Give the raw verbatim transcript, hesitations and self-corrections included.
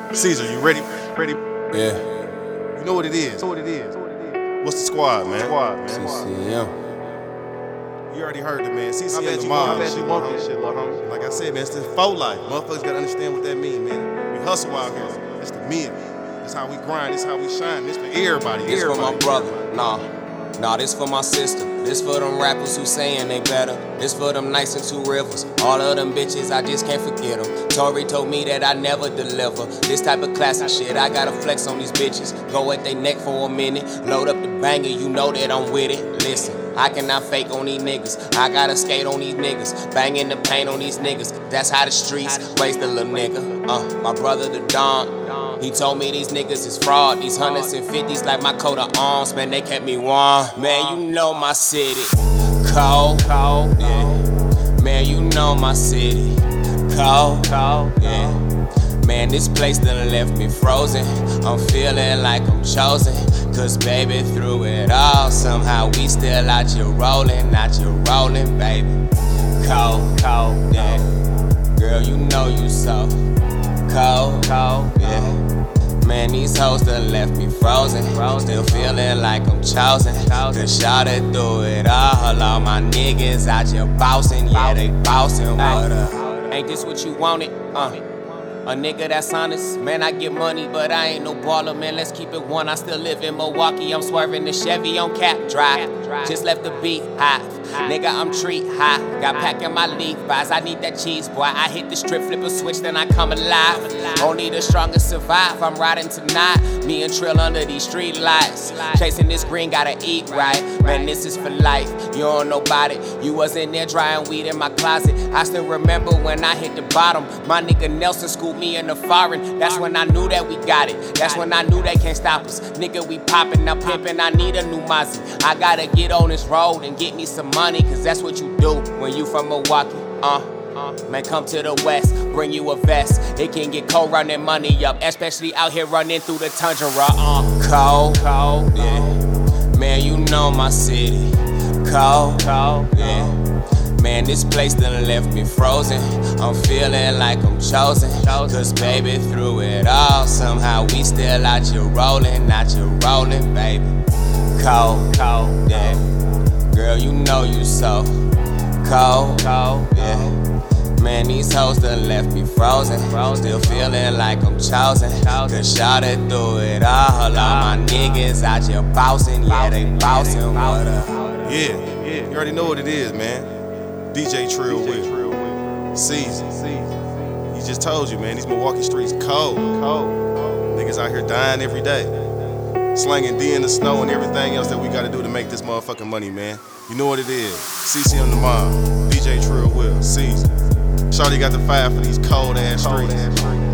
Caesar, you ready? Ready? Yeah. You know what it is. Know what it is. What's the squad, man? Squad, man. C C M. You already heard it, man. C C M the mob. Shit, shit, like I said, man, it's the faux life. Motherfuckers gotta understand what that mean, man. We hustle out here. It's the men. It's how we grind. It's how we shine. It's for everybody. This everybody. for my brother. Nah. Nah, this for my sister. This for them rappers who saying they better. This for them nice and two rivers. All of them bitches, I just can't forget them. Tory told me that I never deliver. This type of classic shit, I gotta flex on these bitches. Go at they neck for a minute. Load up the banger, you know that I'm with it. Listen, I cannot fake on these niggas. I gotta skate on these niggas. Banging the paint on these niggas. That's how the streets raise the little nigga. Uh, my brother the Don. He told me these niggas is fraud. These hundreds and fifties like my coat of arms. Man, they kept me warm. Man, you know my city. Cold, cold, yeah. Man, you know my city. Cold, cold, yeah. Man, this place done left me frozen. I'm feeling like I'm chosen. Cause baby, through it all, somehow we still out here rolling, out here rolling, baby. Cold, cold, yeah. Girl, you know you so cold, cold, yeah. Man, these hoes done left me frozen. Still feeling like I'm chosen. Cause shawty through it all. All my niggas out here bossing. Yeah, they bossing. What up? Ain't this what you wanted? Uh. A nigga that's honest, man, I get money, but I ain't no baller, man, let's keep it one. I still live in Milwaukee, I'm swerving the Chevy on Cap Drive. Just left the beat high, nigga, I'm treat high. Got packing my Levi's, I need that cheese, boy. I hit the strip, flip a switch, then I come alive. Only the strongest survive, I'm riding tonight. Me and Trill under these street lights. Chasing this green, gotta eat right. Man, this is for life, you don't know about it. You was in there drying weed in my closet. I still remember when I hit the bottom. My nigga Nelson schooled me in the foreign. That's when I knew that we got it. That's when I knew they can't stop us. Nigga, we poppin', now pimpin', I need a new Mozzie. I gotta get on this road and get me some money, cause that's what you do when you from Milwaukee. Uh, man, come to the west, bring you a vest. It can get cold running money up, especially out here running through the tundra. Uh, cold, cold, yeah. Man, you know my city. Cold, cold, yeah. Man, this place done left me frozen. I'm feeling like I'm chosen. Cause baby, through it all, somehow we still out here rolling, out here rolling, baby. Cold, cold, yeah. Girl, you know you so cold, cold, yeah. Man, these hoes done left me frozen. Still feeling like I'm chosen. Cause shawty through it all. All my niggas out here bossing. Yeah, they bossing. What up? Yeah, yeah. You already know what it is, man. D J Trill with Caesar. He just told you, man, these Milwaukee streets cold. Cold. Niggas out here dying every day. Slanging D in the snow and everything else that we gotta do to make this motherfucking money, man. You know what it is. C C M the mob. D J Trill with Caesar. Shawty got the fire for these cold ass streets.